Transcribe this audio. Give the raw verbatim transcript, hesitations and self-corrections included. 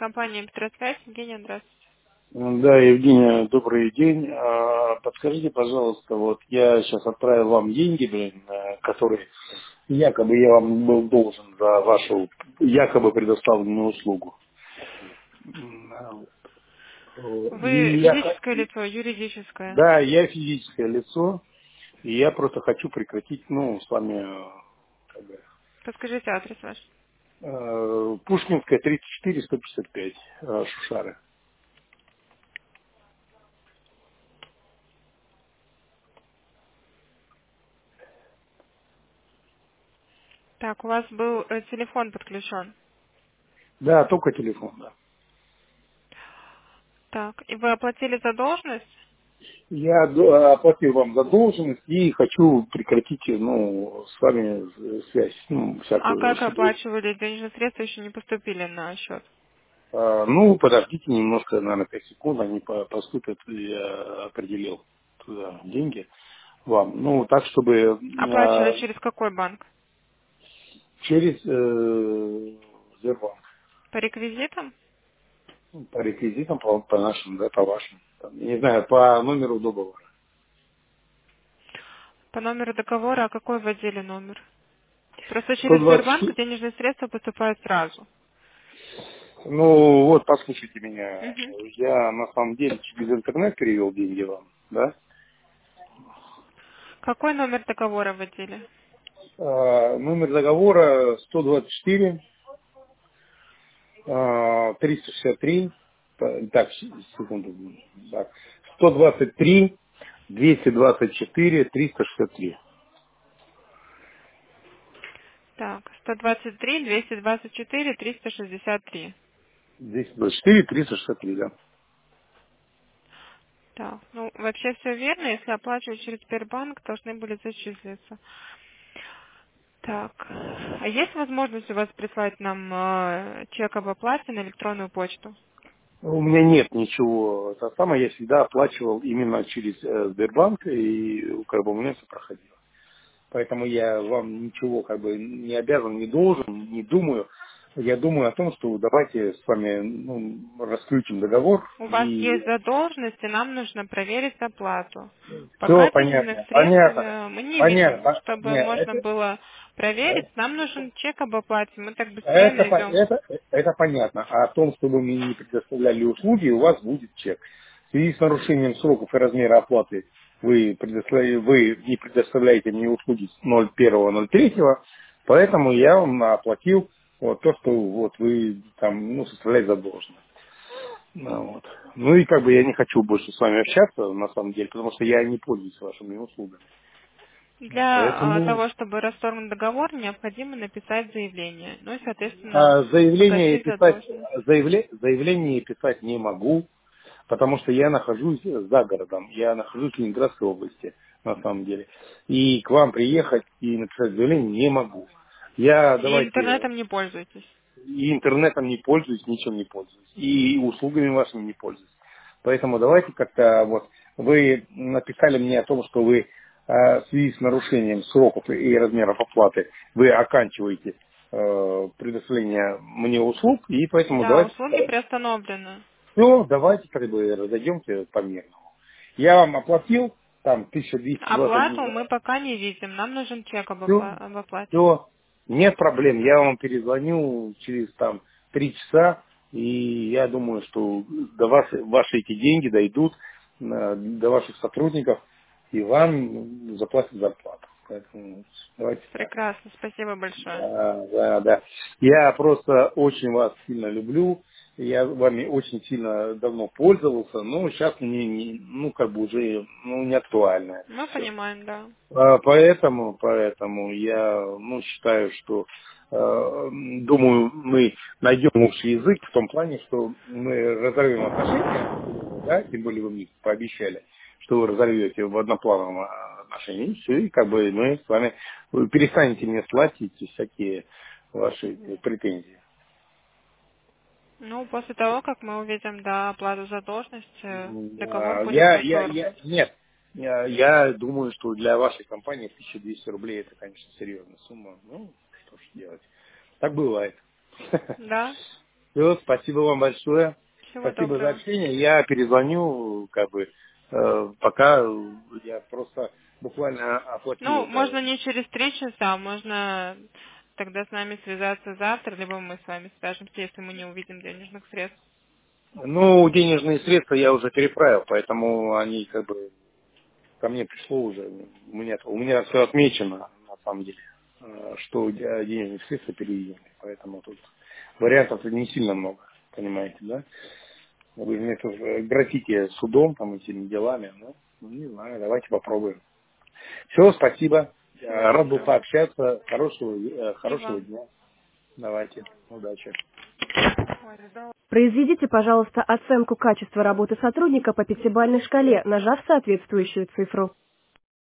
Компания Петросвязь. Евгения, здравствуйте. Да, Евгения, добрый день. А, Подскажите, пожалуйста, вот я сейчас отправил вам деньги, блин, э, которые якобы я вам был должен за вашу якобы предоставленную услугу. М, а, вот. Вы И я, х- физическое лицо, юридическое. да, я физическое лицо, и я просто хочу прекратить, ну, с вами, э, как бы, Подскажите адрес ваш. э, Пушкинская, тридцать четыре, сто пятьдесят пять, э, Шушары. Так, у вас был э, телефон подключен. Да, только телефон, да. Так, и вы оплатили задолженность? Я д- оплатил вам задолженность и хочу прекратить, ну, с вами э, связь, ну, А всякую. как Чтобы- оплачивали? Денежные средства еще не поступили на счет. А, ну, подождите немножко, наверное, пять секунд, они по- поступят, и я определил туда деньги вам. Ну, так, чтобы Оплачивали а, через какой банк? через э, Сбербанк, По реквизитам? ну, по реквизитам, по, по нашим, да, по вашим. Там, я не знаю, по номеру договора. По номеру договора, а какой в отделе номер? Просто через Сбербанк сто двадцать четыре. денежные средства поступают сразу. Ну, вот, послушайте меня. Мгм. Я, на самом деле, через интернет перевел деньги вам, да? Какой номер договора в отделе? А, номер договора сто двадцать четыре, а, триста шестьдесят три, та- так, с- секунду, так, сто двадцать три, двести двадцать четыре, триста шестьдесят три. Так, сто двадцать три, двести двадцать четыре, триста шестьдесят три. двести двадцать четыре, триста шестьдесят три, да. Так, ну вообще все верно, если оплачивать через Сбербанк, должны были зачислиться. Так, а есть возможность у вас прислать нам э, чек об оплате на электронную почту? У меня нет ничего. Это самое, я всегда оплачивал именно через э, Сбербанк, и как бы у меня все проходило. Поэтому я вам ничего как бы не обязан, не должен, не думаю. Я думаю о том, что давайте с вами ну, расключим договор У вас и есть задолженность, и нам нужно проверить оплату. все Пока денежных понятно, средств понятно, э, мы не видим. понятно. Чтобы Нет, можно это, было э, проверить, нам нужен чек об оплате. Мы так быстрее это, по- найдем. это, это понятно. А о том, чтобы мне не предоставляли услуги, у вас будет чек. В связи с нарушением сроков и размера оплаты вы, предоставляете, вы не предоставляете мне услуги с ноль первого ноль третьего, поэтому я вам оплатил вот то, что вот вы там ну, составляете задолженность. Ну, вот. Ну и как бы я не хочу больше с вами общаться, на самом деле, потому что я не пользуюсь вашими услугами. Для э, Поэтому того, чтобы расторгнуть договор, необходимо написать заявление. Ну и, соответственно, а, заявление погасить писать, задолженность. заявле- заявление писать не могу, потому что я нахожусь за городом, я нахожусь в Ленинградской области, на самом деле. И к вам приехать и написать заявление не могу. Я И давайте интернетом не пользуйтесь. и интернетом не пользуюсь, ничем не пользуюсь, и услугами вашими не пользуюсь. Поэтому давайте как-то вот вы написали мне о том, что вы э, в связи с нарушением сроков и и размеров оплаты вы оканчиваете э, предоставление мне услуг, и поэтому Да, давайте услуги приостановлены. все, давайте как бы разойдемся по мирному. Я вам оплатил там тысяча двести двадцать Оплату гривен. мы пока не видим. Нам нужен чек об, Все, опла- об оплате. все, нет проблем. Я вам перезвоню через там три часа, и я думаю, что до вас ваши эти деньги дойдут э, до ваших сотрудников, и вам заплатят зарплату. Поэтому давайте так. Прекрасно, спасибо большое. Да, да, да. Я просто очень вас сильно люблю. Я вами очень сильно давно пользовался, но сейчас мне не, ну, как бы уже ну, не актуально это Мы все. понимаем, да. А, Поэтому, поэтому я ну, считаю, что э, думаю, мы найдем общий язык в том плане, что мы разорвем отношения, да, тем более вы мне пообещали, что вы разорвете в одноплановом а, отношении, и все, и как бы мы с вами, вы перестанете мне слать эти всякие ваши претензии. Ну, после того, как мы увидим, да, оплату задолженности, договор А, будет Я, я, я, расторгнут. нет, я, я думаю, что для вашей компании тысяча двести рублей это, конечно, серьезная сумма. Ну, что ж делать. Так бывает. Да? Все, спасибо вам большое. Всего Спасибо за доброго. общение. Я перезвоню, как бы, э, пока я просто буквально оплатил Ну, это. можно не через три часа, можно тогда с нами связаться завтра, либо мы с вами свяжемся, если мы не увидим денежных средств. Ну, денежные средства я уже переправил, поэтому они как бы ко мне пришло уже. У меня, у меня все отмечено, на самом деле, э, что де- денежные средства переведены. Поэтому тут вариантов не сильно много, понимаете, да? Вы мне тут э, грозите судом, там, этими делами, ну, ну, не знаю, давайте попробуем. Все, спасибо. Всего Э, Рад был доброго. пообщаться. Хорошего, э, И хорошего вам. дня. Давайте. Удачи. Ой, да. Произведите, пожалуйста, оценку качества работы сотрудника по пятибалльной шкале, нажав соответствующую цифру.